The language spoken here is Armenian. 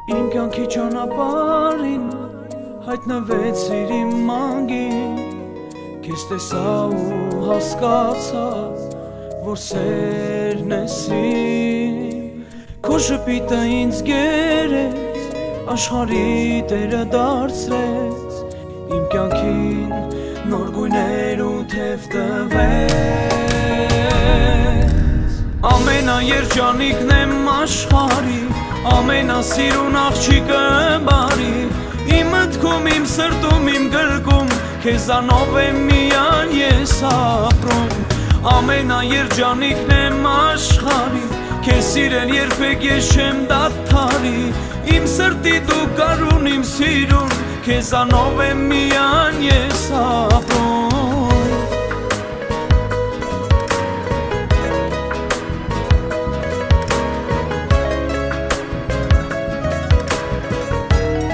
Իմ կյանքի ճանապարհին հայտնվեցիր իմ մանգին, քեզ տեսա ու հասկացա, որ սերն ես իմ, քո շփիտը ինձ գերեց, աշխարհի տերը դարձրեց, իմ կյանքին նոր գույներ ու թև տվեց, ամենաերջանիկն եմ աշխարհի, ամենասիրուն աղջիկը բարի, իմ մտքում, իմ սրտում, իմ գրկում, քեզանով եմ միայն ես ապրում, ամենաերջանիկն եմ աշխարհի, քեզ սիրել երբեք ես չեմ դադարի, իմ սրտի դու կարուն, իմ սիրուն, քեզանով եմ միայն ես ապրում.